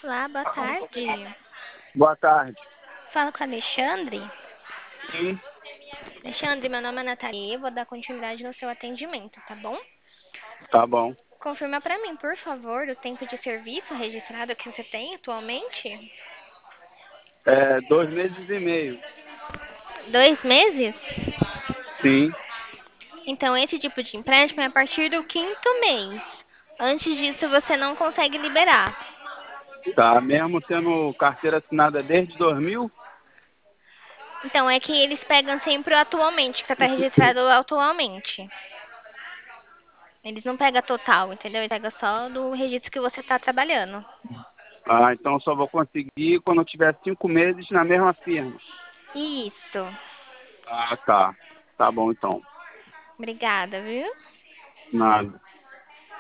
Olá, boa tarde. Boa tarde. Falo com o Alexandre. Sim, Alexandre, meu nome é Nathalie. Eu vou dar continuidade no seu atendimento, tá bom? tá bom. Confirma pra mim, por favor, o tempo de serviço registrado que você tem atualmente. 2 meses e meio. 2 meses? Sim, Então, esse tipo de empréstimo é a partir do quinto mês. Antes disso, você não consegue liberar. tá. Mesmo tendo carteira assinada desde 2000? Então, é que eles pegam sempre o atualmente, que está registrado atualmente. Eles não pegam total, entendeu? Eles pegam só do registro que você está trabalhando. Ah, então só vou conseguir quando eu tiver 5 meses na mesma firma. Isso. Ah, tá. Tá bom então. Obrigada, viu? Nada.